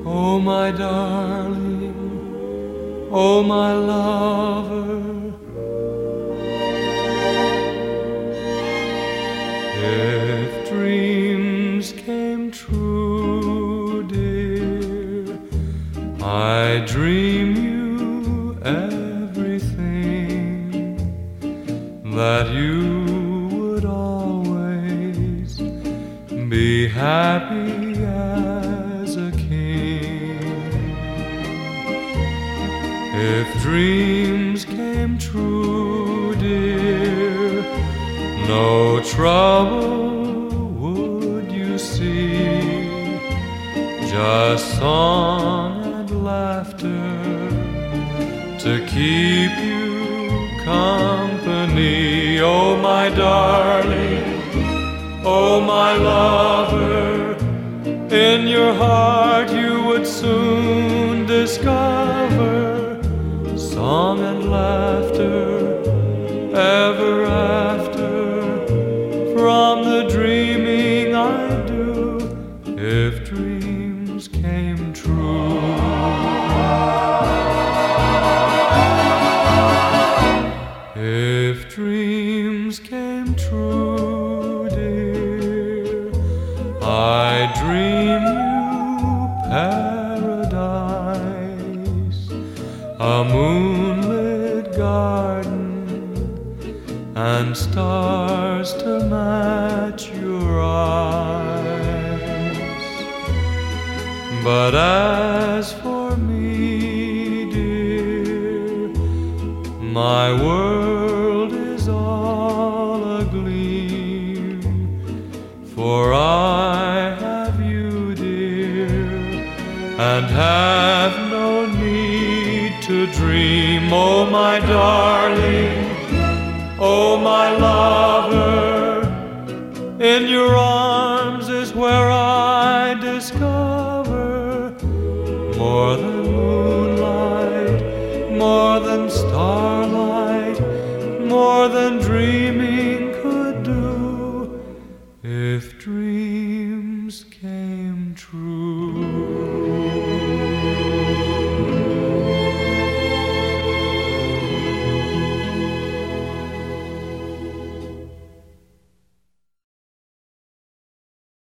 Oh, my darling, oh, my lover, if dreams came true, dear, I dream you everything, that you would always be happy as a king. If dreams came true, dear, no trouble would you see, just song and laughter to keep you company. Oh, my darling, oh, my lover, in your heart you would soon discover song and laughter ever after, from the dreaming I do, if dreams came true. If dreams came true, dear, I dream you paradise, a moonlit garden and stars to match your eyes. But as for me, dear, my world is all agleam, for I have you, dear, and have no need to dream. Oh, my darling, oh, my lover, in your arms is where I discover more than moonlight, more than starlight, more than dreaming